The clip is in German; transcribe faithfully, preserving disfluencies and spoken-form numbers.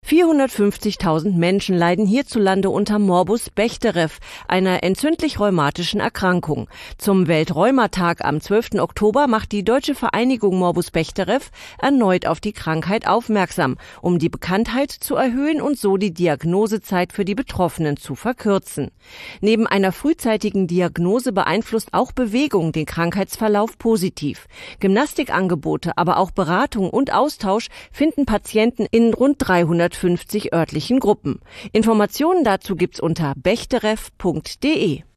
vierhundertfünfzigtausend Menschen leiden hierzulande unter Morbus Bechterew, einer entzündlich-rheumatischen Erkrankung. Zum Weltrheumatag am zwölften Oktober macht die Deutsche Vereinigung Morbus Bechterew erneut auf die Krankheit aufmerksam, um die Bekanntheit zu erhöhen und so die Diagnosezeit für die Betroffenen zu verkürzen. Neben einer frühzeitigen Diagnose beeinflusst auch Bewegung den Krankheitsverlauf positiv. Gymnastikangebote, aber auch Beratung und Austausch finden Patienten in rund dreihundertfünfzig örtlichen Gruppen. Informationen dazu gibt's unter bechterew punkt de.